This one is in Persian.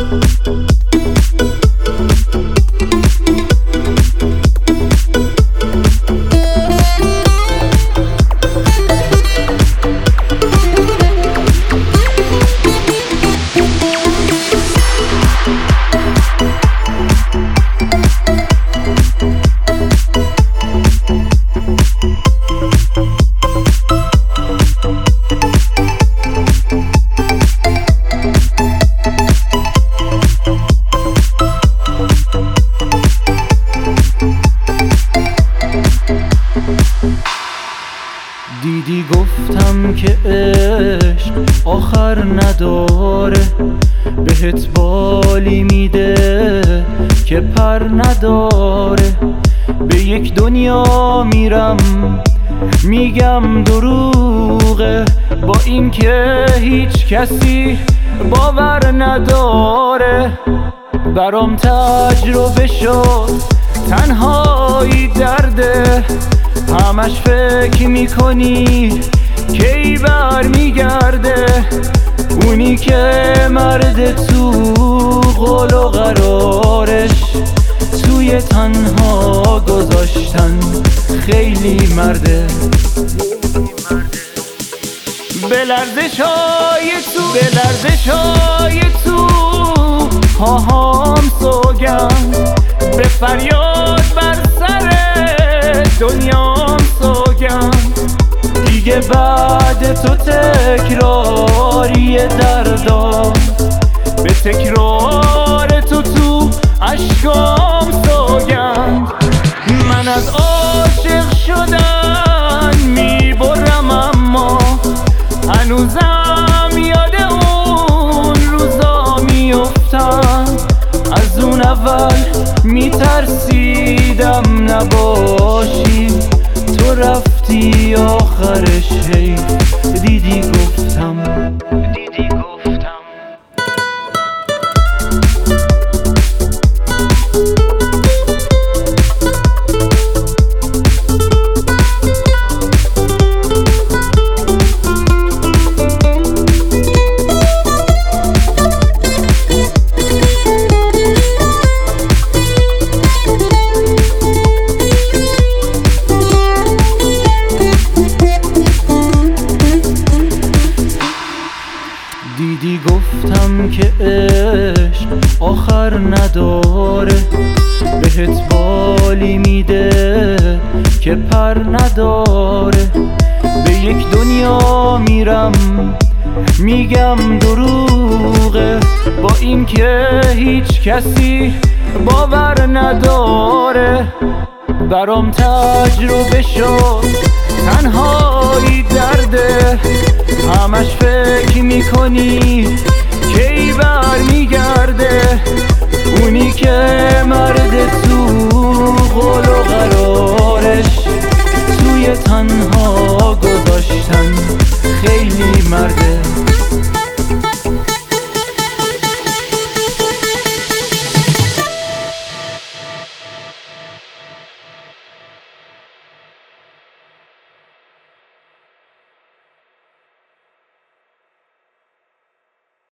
دیدی گفتم که عشق آخر نداره، بهت بالی میده که پر نداره. به یک دنیا میرم میگم دروغه، با این که هیچ کسی باور نداره. برام تجربه شد تنهایی درده، همش فکر میکنی کی بر میگرده. اونی که مرد تو قول و قرارش، توی تنها گذاشتن خیلی مرده. به لرزشای تو هاهام سوگند، به فریاد بر سر دنیام سوگند. دیگه بعد تو تکراری دردام، به تکرار تو اشکام سوگند. من از عاشق شدن میبرم، اما هنوزم یاد اون روزا میفتم. از اون اول میترسیدم نباشی، تو رفتی آخرش حیف. دیدی گفتم که عشق آخر نداره، بهت بالی میده که پر نداره. به یک دنیا میرم میگم دروغه، با این که هیچ کسی باور نداره. برام تجربه شد تنهایی درده، همش فکر میکنی کی بر میگرده. اونی که مرد تو قول و قرارش، توی تنها گذاشتن خیلی مرده.